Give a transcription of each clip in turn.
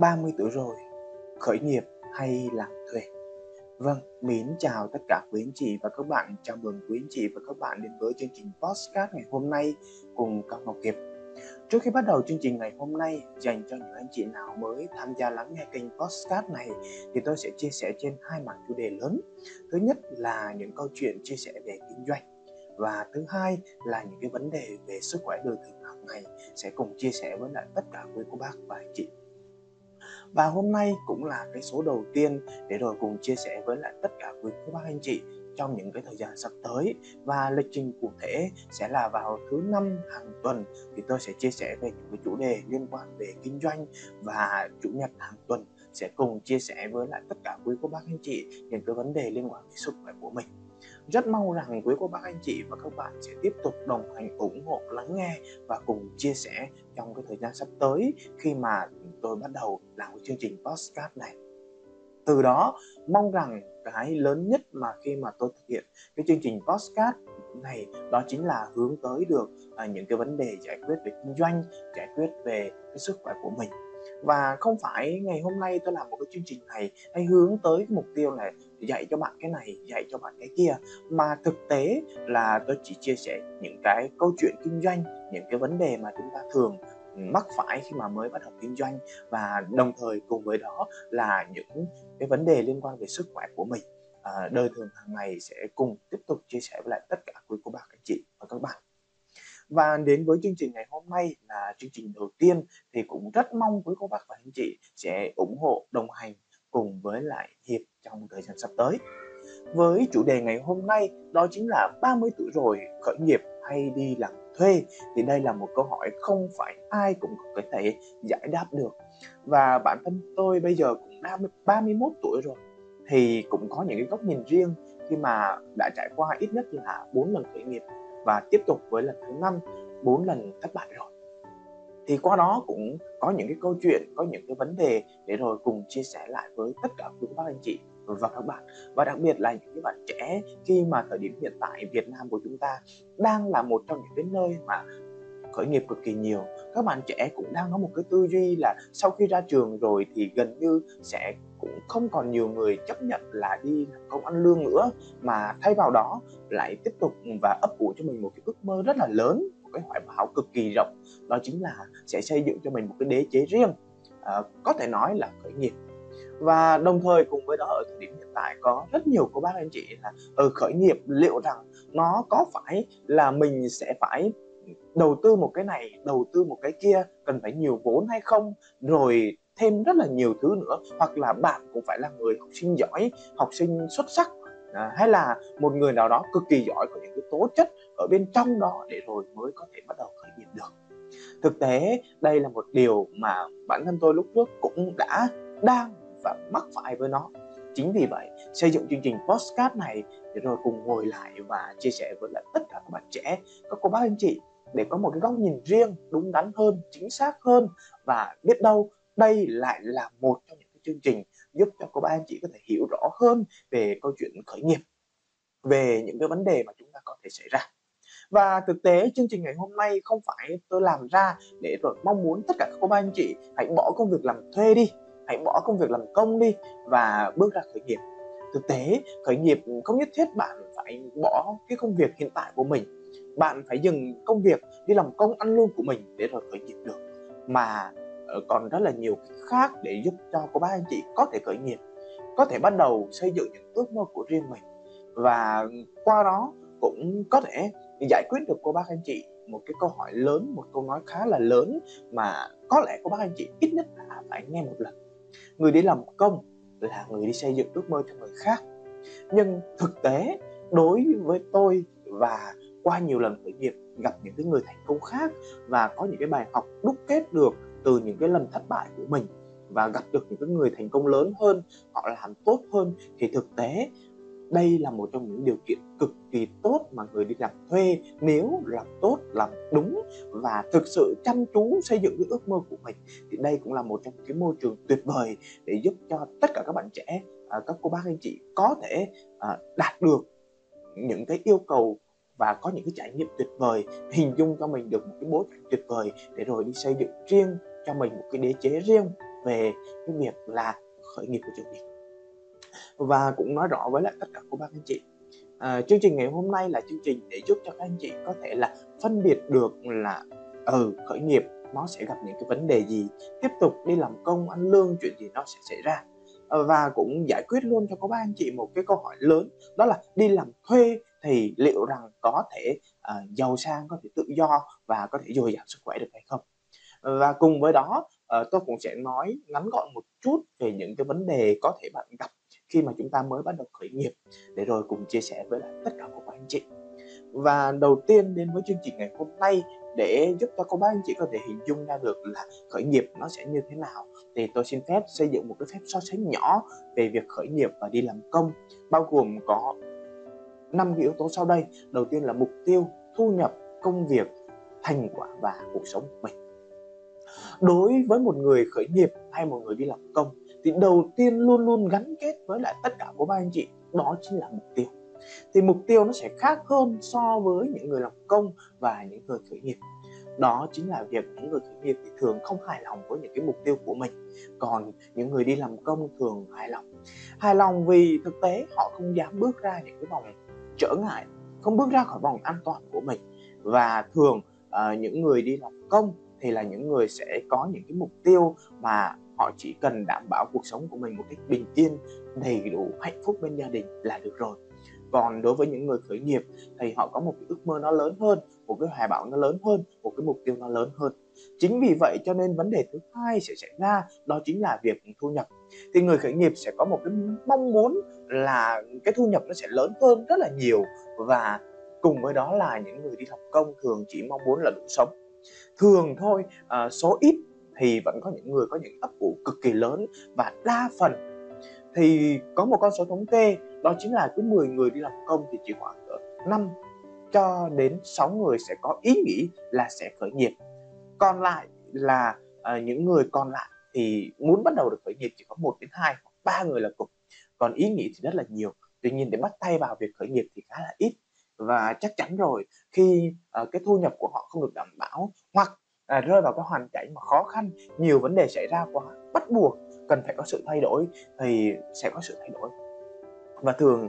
30 tuổi rồi, khởi nghiệp hay làm thuê? Vâng, mến chào tất cả quý anh chị và các bạn. Chào mừng quý anh chị và các bạn đến với chương trình podcast ngày hôm nay cùng Cao Ngọc Kiệt. Trước khi bắt đầu chương trình ngày hôm nay, dành cho những anh chị nào mới tham gia lắng nghe kênh podcast này thì tôi sẽ chia sẻ trên hai mảng chủ đề lớn. Thứ nhất là những câu chuyện chia sẻ về kinh doanh, và thứ hai là những cái vấn đề về sức khỏe đời thường hàng ngày sẽ cùng chia sẻ với lại tất cả quý cô bác và anh chị. Và hôm nay cũng là cái số đầu tiên để rồi cùng chia sẻ với lại tất cả quý cô bác anh chị trong những cái thời gian sắp tới, và lịch trình cụ thể sẽ là vào thứ 5 hàng tuần thì tôi sẽ chia sẻ về những cái chủ đề liên quan về kinh doanh, và chủ nhật hàng tuần sẽ cùng chia sẻ với lại tất cả quý cô bác anh chị những cái vấn đề liên quan đến sức khỏe của mình. Rất mong rằng quý cô bác anh chị và các bạn sẽ tiếp tục đồng hành, ủng hộ, lắng nghe và cùng chia sẻ trong cái thời gian sắp tới khi mà tôi bắt đầu làm cái chương trình podcast này. Từ đó mong rằng cái lớn nhất mà khi mà tôi thực hiện cái chương trình podcast này đó chính là hướng tới được những cái vấn đề giải quyết về kinh doanh, giải quyết về cái sức khỏe của mình. Và không phải ngày hôm nay tôi làm một cái chương trình này hay hướng tới cái mục tiêu là dạy cho bạn cái này, dạy cho bạn cái kia, mà thực tế là tôi chỉ chia sẻ những cái câu chuyện kinh doanh, những cái vấn đề mà chúng ta thường mắc phải khi mà mới bắt đầu kinh doanh, và đồng thời cùng với đó là những cái vấn đề liên quan về sức khỏe của mình, đời thường hàng ngày sẽ cùng tiếp tục chia sẻ với lại tất cả quý cô bác anh chị và các bạn. Và đến với chương trình ngày hôm nay là chương trình đầu tiên thì cũng rất mong quý cô bác và anh chị sẽ ủng hộ, đồng hành cùng với lại Hiệp trong thời gian sắp tới. Với chủ đề ngày hôm nay đó chính là 30 tuổi rồi, khởi nghiệp hay đi làm thuê, thì đây là một câu hỏi không phải ai cũng có thể giải đáp được. Và bản thân tôi bây giờ cũng đã 31 tuổi rồi thì cũng có những cái góc nhìn riêng khi mà đã trải qua ít nhất là 4 lần khởi nghiệp và tiếp tục với lần thứ 5, 4 lần thất bại rồi. Thì qua đó cũng có những cái câu chuyện, có những cái vấn đề để rồi cùng chia sẻ lại với tất cả quý bác anh chị và các bạn. Và đặc biệt là những cái bạn trẻ, khi mà thời điểm hiện tại Việt Nam của chúng ta đang là một trong những cái nơi mà khởi nghiệp cực kỳ nhiều. Các bạn trẻ cũng đang có một cái tư duy là sau khi ra trường rồi thì gần như sẽ cũng không còn nhiều người chấp nhận là đi làm công ăn lương nữa, mà thay vào đó lại tiếp tục và ấp ủ cho mình một cái ước mơ rất là lớn, một cái hoài bão cực kỳ rộng, đó chính là sẽ xây dựng cho mình một cái đế chế riêng, có thể nói là khởi nghiệp. Và đồng thời cùng với đó ở thời điểm hiện tại có rất nhiều cô bác anh chị là khởi nghiệp liệu rằng nó có phải là mình sẽ phải đầu tư một cái này, đầu tư một cái kia, cần phải nhiều vốn hay không, rồi thêm rất là nhiều thứ nữa, hoặc là bạn cũng phải là người học sinh giỏi, học sinh xuất sắc, hay là một người nào đó cực kỳ giỏi, có những cái tố chất ở bên trong đó để rồi mới có thể bắt đầu khởi nghiệp được. Thực tế đây là một điều mà bản thân tôi lúc trước cũng đang và mắc phải với nó. Chính vì vậy xây dựng chương trình podcast này để rồi cùng ngồi lại và chia sẻ với lại tất cả các bạn trẻ, các cô bác anh chị, để có một cái góc nhìn riêng, đúng đắn hơn, chính xác hơn, và biết đâu đây lại là một trong những cái chương trình giúp cho cô bác anh chị có thể hiểu rõ hơn về câu chuyện khởi nghiệp, về những cái vấn đề mà chúng ta có thể xảy ra. Và thực tế chương trình ngày hôm nay không phải tôi làm ra để rồi mong muốn tất cả các cô bác anh chị hãy bỏ công việc làm thuê đi, hãy bỏ công việc làm công đi và bước ra khởi nghiệp. Thực tế khởi nghiệp không nhất thiết bạn phải bỏ cái công việc hiện tại của mình, bạn phải dừng công việc đi làm công ăn lương của mình để rồi khởi nghiệp được, mà còn rất là nhiều cách khác để giúp cho cô bác anh chị có thể khởi nghiệp, có thể bắt đầu xây dựng những ước mơ của riêng mình, và qua đó cũng có thể giải quyết được cô bác anh chị một cái câu hỏi lớn, một câu nói khá là lớn mà có lẽ cô bác anh chị ít nhất là phải nghe một lần. Người đi làm công là người đi xây dựng ước mơ cho người khác, nhưng thực tế đối với tôi và qua nhiều lần khởi nghiệp, gặp những cái người thành công khác và có những cái bài học đúc kết được từ những cái lần thất bại của mình, và gặp được những cái người thành công lớn hơn, họ làm tốt hơn, thì thực tế đây là một trong những điều kiện cực kỳ tốt mà người đi làm thuê nếu làm tốt, làm đúng và thực sự chăm chú xây dựng cái ước mơ của mình, thì đây cũng là một trong những cái môi trường tuyệt vời để giúp cho tất cả các bạn trẻ, các cô bác anh chị có thể đạt được những cái yêu cầu và có những cái trải nghiệm tuyệt vời, hình dung cho mình được một cái bối cảnh tuyệt vời để rồi đi xây dựng riêng cho mình một cái đế chế riêng. về cái việc là khởi nghiệp của chúng mình. Và cũng nói rõ với lại tất cả cô bác anh chị, chương trình ngày hôm nay là chương trình để giúp cho các anh chị có thể là phân biệt được là khởi nghiệp nó sẽ gặp những cái vấn đề gì, tiếp tục đi làm công ăn lương chuyện gì nó sẽ xảy ra. Và cũng giải quyết luôn cho cô bác anh chị một cái câu hỏi lớn, đó là đi làm thuê thì liệu rằng có thể giàu sang, có thể tự do và có thể dồi dào sức khỏe được hay không. Và cùng với đó tôi cũng sẽ nói ngắn gọn một chút về những cái vấn đề có thể bạn gặp khi mà chúng ta mới bắt đầu khởi nghiệp, để rồi cùng chia sẻ với lại tất cả các anh chị. Và đầu tiên đến với chương trình ngày hôm nay, để giúp cho các anh chị có thể hình dung ra được là khởi nghiệp nó sẽ như thế nào, thì tôi xin phép xây dựng một cái phép so sánh nhỏ về việc khởi nghiệp và đi làm công, bao gồm có 5 cái yếu tố sau đây. Đầu tiên là mục tiêu, thu nhập, công việc, thành quả và cuộc sống của mình. Đối với một người khởi nghiệp hay một người đi làm công thì đầu tiên luôn luôn gắn kết với lại tất cả các anh chị, đó chính là mục tiêu. Thì mục tiêu nó sẽ khác hơn so với những người làm công và những người khởi nghiệp. Đó chính là việc những người khởi nghiệp thì thường không hài lòng với những cái mục tiêu của mình, còn những người đi làm công thường hài lòng. Hài lòng vì thực tế họ không dám bước ra những cái vòng trở ngại, không bước ra khỏi vòng an toàn của mình. Và thường những người đi làm công thì là những người sẽ có những cái mục tiêu mà họ chỉ cần đảm bảo cuộc sống của mình một cách bình yên, đầy đủ, hạnh phúc bên gia đình là được rồi. Còn đối với những người khởi nghiệp thì họ có một cái ước mơ nó lớn hơn, một cái hoài bão nó lớn hơn, một cái mục tiêu nó lớn hơn. Chính vì vậy cho nên vấn đề thứ hai sẽ xảy ra, đó chính là việc thu nhập. Thì người khởi nghiệp sẽ có một cái mong muốn là cái thu nhập nó sẽ lớn hơn rất là nhiều, và cùng với đó là những người đi làm công thường chỉ mong muốn là đủ sống. Thường thôi, số ít thì vẫn có những người có những ấp ủ cực kỳ lớn, và đa phần thì có một con số thống kê, đó chính là cứ 10 người đi làm công thì chỉ khoảng 5 cho đến 6 người sẽ có ý nghĩ là sẽ khởi nghiệp. Còn lại là những người còn lại thì muốn bắt đầu được khởi nghiệp chỉ có 1 đến 2 hoặc 3 người là cùng. Còn ý nghĩ thì rất là nhiều. Tuy nhiên để bắt tay vào việc khởi nghiệp thì khá là ít. Và chắc chắn rồi, khi cái thu nhập của họ không được đảm bảo, hoặc rơi vào cái hoàn cảnh mà khó khăn, nhiều vấn đề xảy ra quá, bắt buộc cần phải có sự thay đổi, thì sẽ có sự thay đổi. Và thường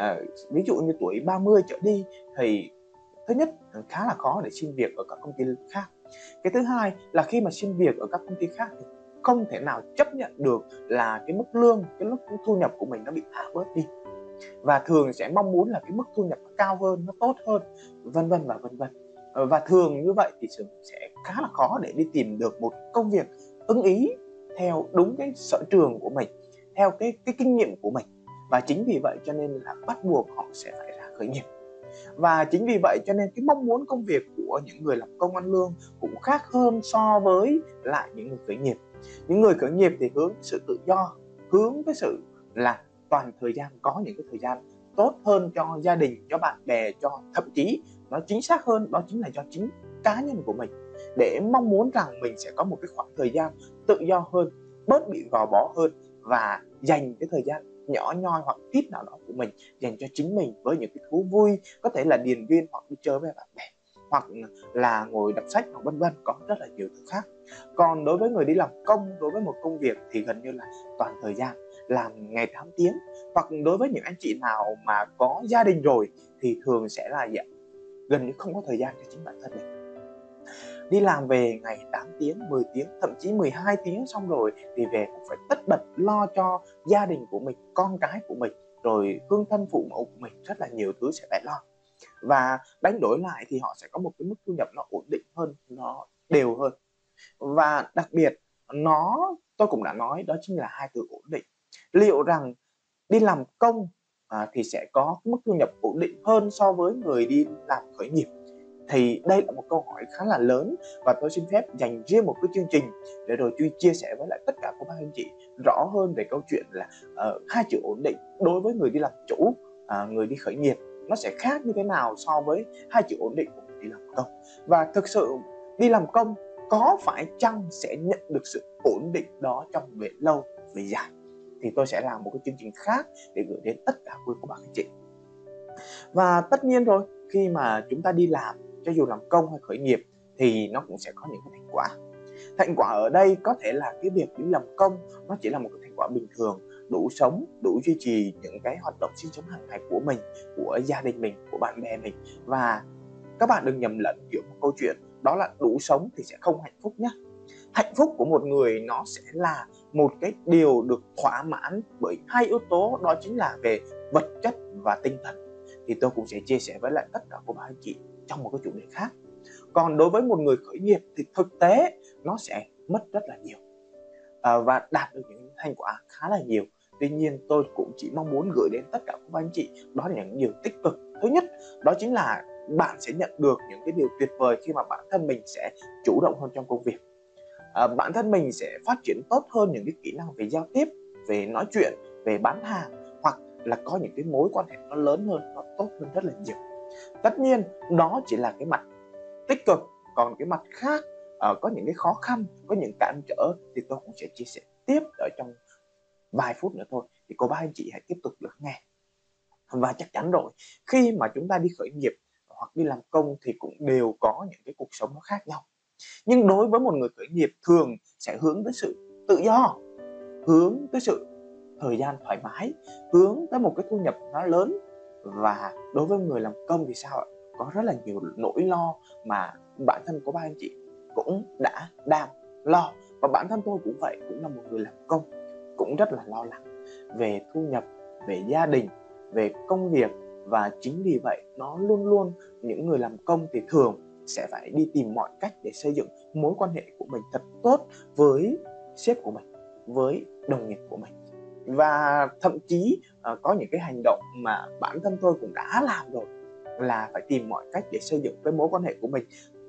ví dụ như tuổi 30 trở đi thì thứ nhất khá là khó để xin việc ở các công ty khác. Cái thứ hai là khi mà xin việc ở các công ty khác thì không thể nào chấp nhận được là cái mức lương, cái mức thu nhập của mình nó bị hạ bớt đi, và thường sẽ mong muốn là cái mức thu nhập nó cao hơn, nó tốt hơn, vân vân và vân vân. Và thường như vậy thì sẽ khá là khó để đi tìm được một công việc ưng ý theo đúng cái sở trường của mình, theo cái kinh nghiệm của mình. Và chính vì vậy cho nên là bắt buộc họ sẽ phải ra khởi nghiệp. Và chính vì vậy cho nên cái mong muốn công việc của những người làm công ăn lương cũng khác hơn so với lại những người khởi nghiệp. Những người khởi nghiệp thì hướng sự tự do, hướng cái sự là toàn thời gian, có những cái thời gian tốt hơn cho gia đình, cho bạn bè, cho thậm chí nó chính xác hơn đó chính là cho chính cá nhân của mình, để mong muốn rằng mình sẽ có một cái khoảng thời gian tự do hơn, bớt bị gò bó hơn, và dành cái thời gian nhỏ nhoi hoặc ít nào đó của mình dành cho chính mình với những cái thú vui, có thể là điền viên hoặc đi chơi với bạn bè, hoặc là ngồi đọc sách, hoặc vân vân, có rất là nhiều thứ khác. Còn đối với người đi làm công, đối với một công việc thì gần như là toàn thời gian, làm ngày 8 tiếng. Hoặc đối với những anh chị nào mà có gia đình rồi thì thường sẽ là gần như không có thời gian cho chính bản thân mình. Đi làm về ngày 8 tiếng, 10 tiếng, thậm chí 12 tiếng xong rồi thì về cũng phải tất bật lo cho gia đình của mình, con cái của mình, rồi hương thân phụ mẫu của mình, rất là nhiều thứ sẽ phải lo. Và đánh đổi lại thì họ sẽ có một cái mức thu nhập nó ổn định hơn, nó đều hơn. Và đặc biệt tôi cũng đã nói, đó chính là hai từ ổn định. Liệu rằng đi làm công thì sẽ có mức thu nhập ổn định hơn so với người đi làm khởi nghiệp? Thì đây là một câu hỏi khá là lớn, và tôi xin phép dành riêng một cái chương trình để rồi chia sẻ với lại tất cả các anh chị rõ hơn về câu chuyện là hai chữ ổn định đối với người đi làm chủ, người đi khởi nghiệp nó sẽ khác như thế nào so với hai chữ ổn định của người đi làm công. Và thực sự đi làm công có phải chăng sẽ nhận được sự ổn định đó trong về lâu về dài, thì tôi sẽ làm một cái chương trình khác để gửi đến tất cả quý cô bác anh chị. Và tất nhiên rồi, khi mà chúng ta đi làm, cho dù làm công hay khởi nghiệp thì nó cũng sẽ có những cái thành quả. Thành quả ở đây có thể là cái việc đi làm công nó chỉ là một cái thành quả bình thường, đủ sống, đủ duy trì những cái hoạt động sinh sống hàng ngày của mình, của gia đình mình, của bạn bè mình. Và các bạn đừng nhầm lẫn giữa một câu chuyện đó là đủ sống thì sẽ không hạnh phúc nhé. Hạnh phúc của một người nó sẽ là một cái điều được thỏa mãn bởi hai yếu tố, đó chính là về vật chất và tinh thần. Thì tôi cũng sẽ chia sẻ với lại tất cả các bạn anh chị trong một cái chủ đề khác. Còn đối với một người khởi nghiệp thì thực tế nó sẽ mất rất là nhiều và đạt được những thành quả khá là nhiều. Tuy nhiên tôi cũng chỉ mong muốn gửi đến tất cả các anh chị đó là những điều tích cực. Thứ nhất, đó chính là bạn sẽ nhận được những cái điều tuyệt vời khi mà bản thân mình sẽ chủ động hơn trong công việc. Bản thân mình sẽ phát triển tốt hơn những cái kỹ năng về giao tiếp, về nói chuyện, về bán hàng, hoặc là có những cái mối quan hệ nó lớn hơn, nó tốt hơn rất là nhiều. Tất nhiên đó chỉ là cái mặt tích cực, còn cái mặt khác có những cái khó khăn, có những cản trở thì tôi cũng sẽ chia sẻ tiếp ở trong vài phút nữa thôi. Thì cô bác anh chị hãy tiếp tục lắng nghe. Và chắc chắn rồi, khi mà chúng ta đi khởi nghiệp hoặc đi làm công thì cũng đều có những cái cuộc sống nó khác nhau. Nhưng đối với một người khởi nghiệp thường sẽ hướng tới sự tự do, hướng tới sự thời gian thoải mái, hướng tới một cái thu nhập nó lớn. Và đối với người làm công thì sao ạ? Có rất là nhiều nỗi lo mà bản thân của ba anh chị cũng đang lo. Và bản thân tôi cũng vậy, cũng là một người làm công, cũng rất là lo lắng về thu nhập, về gia đình, về công việc. Và chính vì vậy nó luôn luôn, những người làm công thì thường sẽ phải đi tìm mọi cách để xây dựng mối quan hệ của mình thật tốt với sếp của mình, với đồng nghiệp của mình. Và thậm chí có những cái hành động mà bản thân tôi cũng đã làm rồi, là phải tìm mọi cách để xây dựng cái mối quan hệ của mình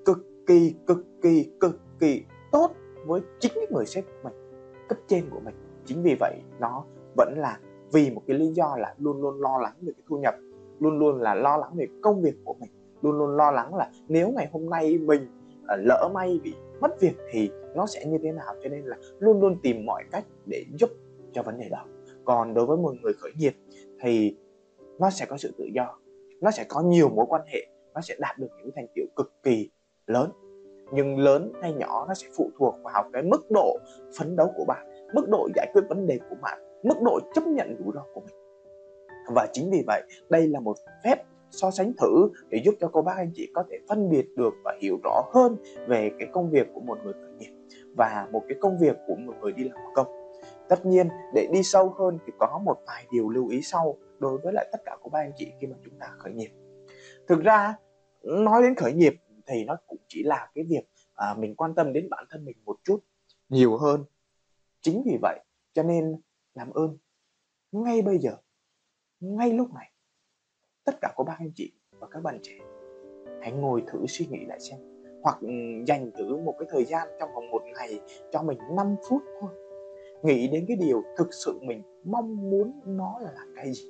cực kỳ tốt với chính cái người sếp của mình, cấp trên của mình. Chính vì vậy nó vẫn là vì một cái lý do là luôn luôn lo lắng về cái thu nhập, luôn luôn là lo lắng về công việc của mình, luôn luôn lo lắng là nếu ngày hôm nay mình lỡ may bị mất việc thì nó sẽ như thế nào, cho nên là luôn luôn tìm mọi cách để giúp cho vấn đề đó. Còn đối với một người khởi nghiệp thì nó sẽ có sự tự do, nó sẽ có nhiều mối quan hệ, nó sẽ đạt được những thành tựu cực kỳ lớn. Nhưng lớn hay nhỏ nó sẽ phụ thuộc vào cái mức độ phấn đấu của bạn, mức độ giải quyết vấn đề của bạn, mức độ chấp nhận rủi ro của mình. Và chính vì vậy đây là một phép so sánh thử để giúp cho cô bác anh chị có thể phân biệt được và hiểu rõ hơn về cái công việc của một người khởi nghiệp và một cái công việc của một người đi làm công. Tất nhiên để đi sâu hơn thì có một vài điều lưu ý sau đối với lại tất cả cô bác anh chị khi mà chúng ta khởi nghiệp. Thực ra nói đến khởi nghiệp thì nó cũng chỉ là cái việc mình quan tâm đến bản thân mình một chút nhiều hơn. Chính vì vậy cho nên làm ơn ngay bây giờ, ngay lúc này, tất cả các bác anh chị và các bạn trẻ hãy ngồi thử suy nghĩ lại xem, hoặc dành thử một cái thời gian trong vòng một ngày cho mình 5 phút thôi, nghĩ đến cái điều thực sự mình mong muốn nó là cái gì.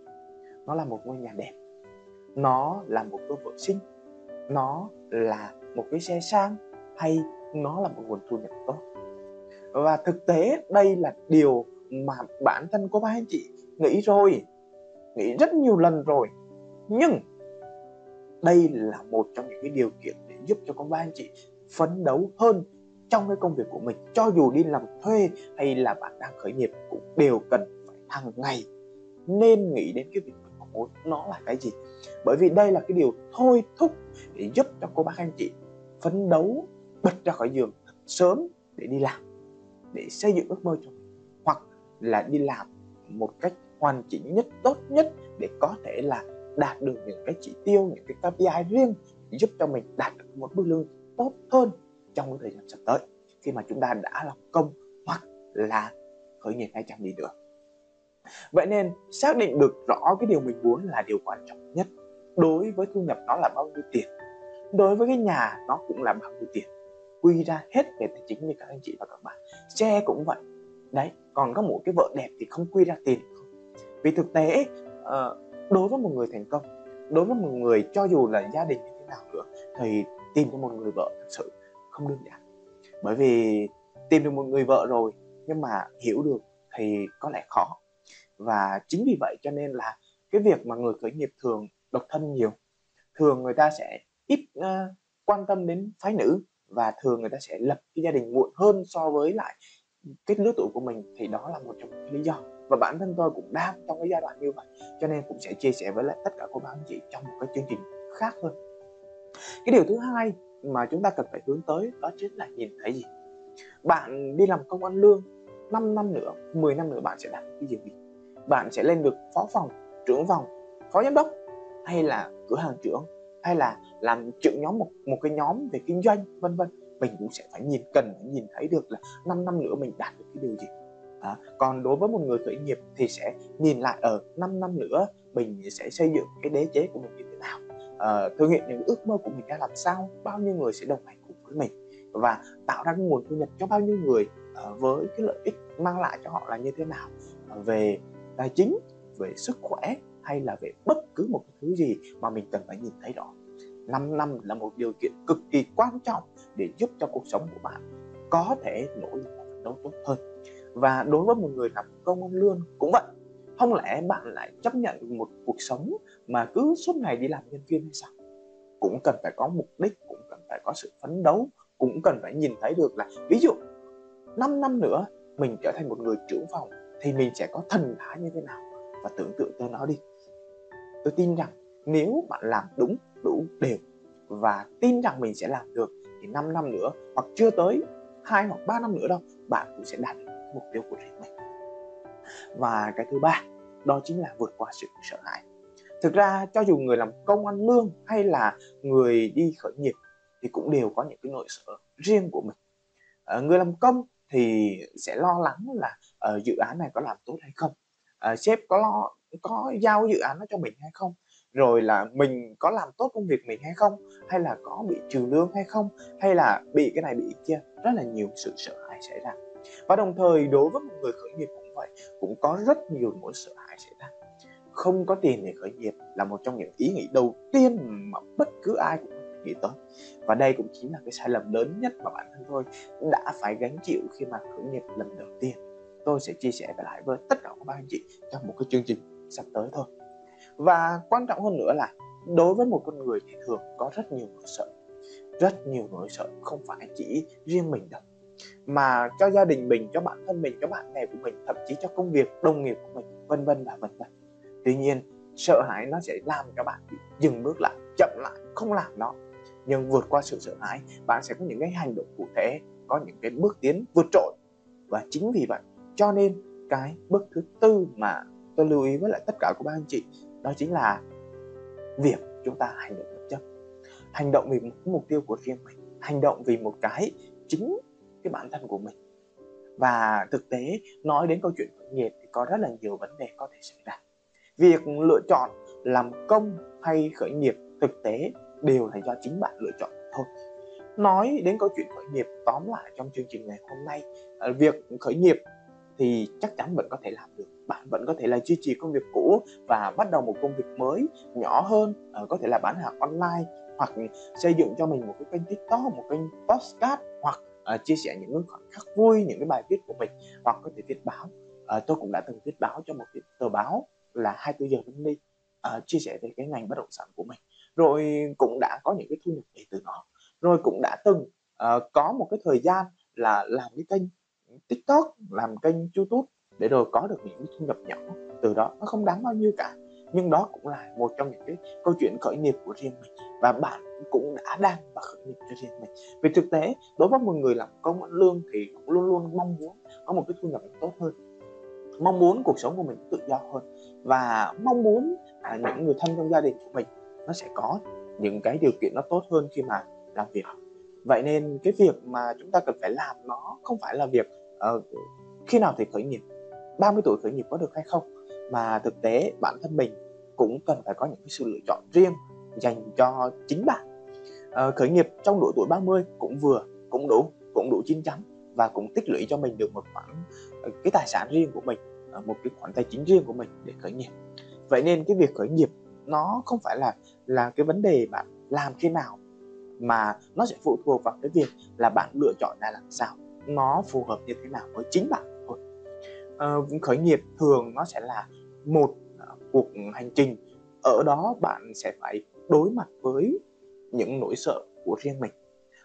Nó là một ngôi nhà đẹp, nó là một đôi vợ xinh, nó là một cái xe sang, hay nó là một nguồn thu nhập tốt. Và thực tế đây là điều mà bản thân của ba anh chị nghĩ rồi, nghĩ rất nhiều lần rồi. Nhưng đây là một trong những cái điều kiện để giúp cho con ba anh chị phấn đấu hơn trong cái công việc của mình. Cho dù đi làm thuê hay là bạn đang khởi nghiệp cũng đều cần phải hàng ngày nên nghĩ đến cái việc mình mong muốn nó là cái gì. Bởi vì đây là cái điều thôi thúc để giúp cho cô bác anh chị phấn đấu bật ra khỏi giường thật sớm để đi làm, để xây dựng ước mơ cho mình, hoặc là đi làm một cách hoàn chỉnh nhất, tốt nhất để có thể là đạt được những cái chỉ tiêu, những cái KPI riêng giúp cho mình đạt được một mức lương tốt hơn trong cái thời gian sắp tới khi mà chúng ta đã làm công hoặc là khởi nghiệp hay chẳng gì nữa. Vậy nên xác định được rõ cái điều mình muốn là điều quan trọng nhất. Đối với thu nhập nó là bao nhiêu tiền, đối với cái nhà nó cũng là bao nhiêu tiền, quy ra hết về tài chính như các anh chị và các bạn. Xe cũng vậy đấy, còn có một cái vợ đẹp thì không quy ra tiền không. Vì thực tế đối với một người thành công, đối với một người cho dù là gia đình như thế nào nữa, thì tìm cho một người vợ thật sự không đơn giản. Bởi vì tìm được một người vợ rồi nhưng mà hiểu được thì có lẽ khó. Và chính vì vậy cho nên là cái việc mà người khởi nghiệp thường độc thân nhiều, thường người ta sẽ ít quan tâm đến phái nữ và thường người ta sẽ lập cái gia đình muộn hơn so với lại cái lứa tuổi của mình, thì đó là một trong những lý do. Và bản thân tôi cũng đang trong cái giai đoạn như vậy, cho nên cũng sẽ chia sẻ với lại tất cả cô bác anh chị trong một cái chương trình khác hơn. Cái điều thứ hai mà chúng ta cần phải hướng tới đó chính là nhìn thấy gì. Bạn đi làm công ăn lương 5 năm nữa, 10 năm nữa bạn sẽ đạt được cái gì? Bạn sẽ lên được phó phòng, trưởng phòng, phó giám đốc, hay là cửa hàng trưởng, hay là làm trưởng nhóm một cái nhóm về kinh doanh, vân vân. Mình cũng sẽ cần phải nhìn thấy được là 5 năm nữa mình đạt được cái điều gì. Còn đối với một người khởi nghiệp thì sẽ nhìn lại ở 5 năm nữa mình sẽ xây dựng cái đế chế của mình như thế nào, thực hiện những ước mơ của mình ra làm sao, bao nhiêu người sẽ đồng hành cùng với mình và tạo ra cái nguồn thu nhập cho bao nhiêu người, với cái lợi ích mang lại cho họ là như thế nào, về tài chính, về sức khỏe, hay là về bất cứ một cái thứ gì mà mình cần phải nhìn thấy rõ. 5 năm là một điều kiện cực kỳ quan trọng để giúp cho cuộc sống của bạn có thể nỗ lực và phấn đấu tốt hơn. Và đối với một người làm công ăn lương cũng vậy. Không lẽ bạn lại chấp nhận một cuộc sống mà cứ suốt ngày đi làm nhân viên hay sao? Cũng cần phải có mục đích, cũng cần phải có sự phấn đấu, cũng cần phải nhìn thấy được là ví dụ 5 năm nữa mình trở thành một người trưởng phòng thì mình sẽ có thần thái như thế nào. Và tưởng tượng tới nó đi. Tôi tin rằng nếu bạn làm đúng, đủ, đều và tin rằng mình sẽ làm được thì 5 năm nữa hoặc chưa tới 2 hoặc 3 năm nữa đâu, bạn cũng sẽ đạt được mục tiêu của riêng mình. Và cái thứ ba, đó chính là vượt qua sự sợ hãi. Thực ra cho dù người làm công ăn lương hay là người đi khởi nghiệp thì cũng đều có những cái nỗi sợ riêng của mình. Người làm công thì sẽ lo lắng là dự án này có làm tốt hay không, sếp có giao dự án đó cho mình hay không, rồi là mình có làm tốt công việc mình hay không, hay là có bị trừ lương hay không, hay là bị cái này bị cái kia. Rất là nhiều sự sợ hãi xảy ra. Và đồng thời đối với một người khởi nghiệp cũng vậy, cũng có rất nhiều nỗi sợ hãi xảy ra. Không có tiền để khởi nghiệp là một trong những ý nghĩ đầu tiên mà bất cứ ai cũng nghĩ tới. Và đây cũng chính là cái sai lầm lớn nhất mà bản thân tôi đã phải gánh chịu khi mà khởi nghiệp lần đầu tiên. Tôi sẽ chia sẻ lại với tất cả các bạn anh chị trong một cái chương trình sắp tới thôi. Và quan trọng hơn nữa là đối với một con người thì thường có rất nhiều nỗi sợ. Rất nhiều nỗi sợ không phải chỉ riêng mình đâu, mà cho gia đình mình, cho bản thân mình, cho bạn bè của mình, thậm chí cho công việc, đồng nghiệp của mình, vân vân và vân vân. Tuy nhiên, sợ hãi nó sẽ làm cho bạn bị dừng bước lại, chậm lại, không làm nó. Nhưng vượt qua sự sợ hãi, bạn sẽ có những cái hành động cụ thể, có những cái bước tiến vượt trội. Và chính vì vậy, cho nên cái bước thứ tư mà tôi lưu ý với lại tất cả các bạn anh chị, đó chính là việc chúng ta hành động bất chấp. Hành động vì một mục tiêu của riêng mình, hành động vì một cái chính cái bản thân của mình. Và thực tế, nói đến câu chuyện khởi nghiệp thì có rất là nhiều vấn đề có thể xảy ra. Việc lựa chọn làm công hay khởi nghiệp thực tế đều là do chính bạn lựa chọn thôi. Nói đến câu chuyện khởi nghiệp tóm lại trong chương trình ngày hôm nay, việc khởi nghiệp thì chắc chắn vẫn có thể làm được. Bạn vẫn có thể là duy trì công việc cũ và bắt đầu một công việc mới nhỏ hơn, có thể là bán hàng online, hoặc xây dựng cho mình một cái kênh TikTok, một kênh podcast, hoặc chia sẻ những cái khoảnh khắc vui, những cái bài viết của mình, hoặc có thể viết báo. Tôi cũng đã từng viết báo cho một cái tờ báo là 24 giờ Money, chia sẻ về cái ngành bất động sản của mình, rồi cũng đã có những cái thu nhập về từ nó, rồi cũng đã từng có một cái thời gian là làm cái kênh TikTok, làm kênh YouTube để rồi có được những thu nhập nhỏ từ đó. Nó không đáng bao nhiêu cả, nhưng đó cũng là một trong những cái câu chuyện khởi nghiệp của riêng mình, và bạn cũng đã đang và khởi nghiệp cho riêng mình. Vì thực tế đối với một người làm công ăn lương thì cũng luôn luôn mong muốn có một cái thu nhập tốt hơn, mong muốn cuộc sống của mình tự do hơn, và mong muốn những người thân trong gia đình của mình nó sẽ có những cái điều kiện nó tốt hơn khi mà làm việc. Vậy nên cái việc mà chúng ta cần phải làm nó không phải là việc khi nào thì khởi nghiệp, 30 tuổi khởi nghiệp có được hay không, mà thực tế bản thân mình cũng cần phải có những cái sự lựa chọn riêng dành cho chính bạn. Khởi nghiệp trong độ tuổi 30 cũng vừa, cũng đủ chín chắn, và cũng tích lũy cho mình được một khoản cái tài sản riêng của mình, một cái khoản tài chính riêng của mình để khởi nghiệp. Vậy nên cái việc khởi nghiệp nó không phải là cái vấn đề bạn làm khi nào, mà nó sẽ phụ thuộc vào cái việc là bạn lựa chọn ra làm sao, nó phù hợp như thế nào với chính bạn thôi. Khởi nghiệp thường nó sẽ là một cuộc hành trình, ở đó bạn sẽ phải đối mặt với những nỗi sợ của riêng mình,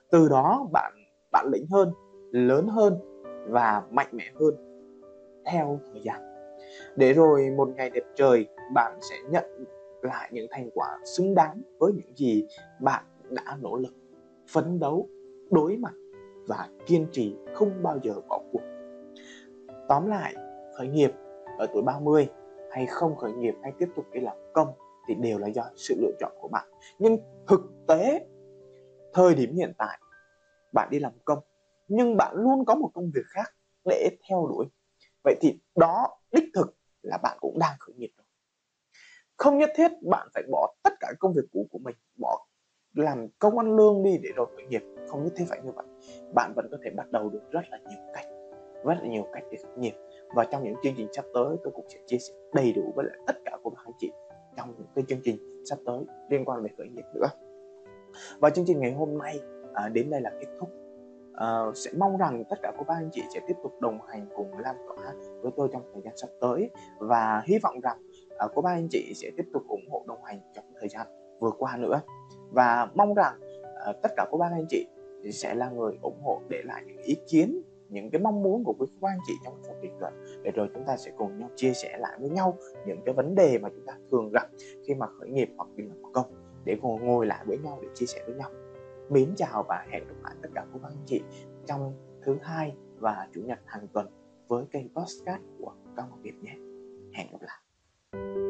Từ đó bạn bản lĩnh hơn, lớn hơn và mạnh mẽ hơn theo thời gian. Để rồi một ngày đẹp trời, bạn sẽ nhận lại những thành quả xứng đáng với những gì bạn đã nỗ lực, phấn đấu, đối mặt và kiên trì, không bao giờ bỏ cuộc. Tóm lại, khởi nghiệp ở tuổi 30 hay không khởi nghiệp hay tiếp tục đi làm công thì đều là do sự lựa chọn của bạn. Nhưng thực tế, thời điểm hiện tại, bạn đi làm công, nhưng bạn luôn có một công việc khác để theo đuổi. Vậy thì đó đích thực là bạn cũng đang khởi nghiệp rồi. Không nhất thiết bạn phải bỏ tất cả công việc cũ của mình, bỏ làm công ăn lương đi để rồi khởi nghiệp. Không nhất thiết phải như vậy. Bạn vẫn có thể bắt đầu được rất là nhiều cách để khởi nghiệp. Và trong những chương trình sắp tới, tôi cũng sẽ chia sẻ đầy đủ với lại tất cả các anh chị trong những cái chương trình sắp tới liên quan về khởi nghiệp nữa. Và chương trình ngày hôm nay đến đây là kết thúc. Sẽ mong rằng tất cả các anh chị sẽ tiếp tục đồng hành cùng lan tỏa với tôi trong thời gian sắp tới, và hy vọng rằng các anh chị sẽ tiếp tục ủng hộ đồng hành trong thời gian vừa qua nữa, và mong rằng tất cả các anh chị sẽ là người ủng hộ, để lại những ý kiến, những cái mong muốn của quý các anh chị trong phần bình luận, để rồi chúng ta sẽ cùng nhau chia sẻ lại với nhau những cái vấn đề mà chúng ta thường gặp khi mà khởi nghiệp hoặc đi làm công, để cùng ngồi lại với nhau để chia sẻ với nhau. Mến chào và hẹn gặp lại tất cả các anh chị trong thứ hai và chủ nhật hàng tuần với kênh podcast của Cao Ngọc Việt nhé. Hẹn gặp lại.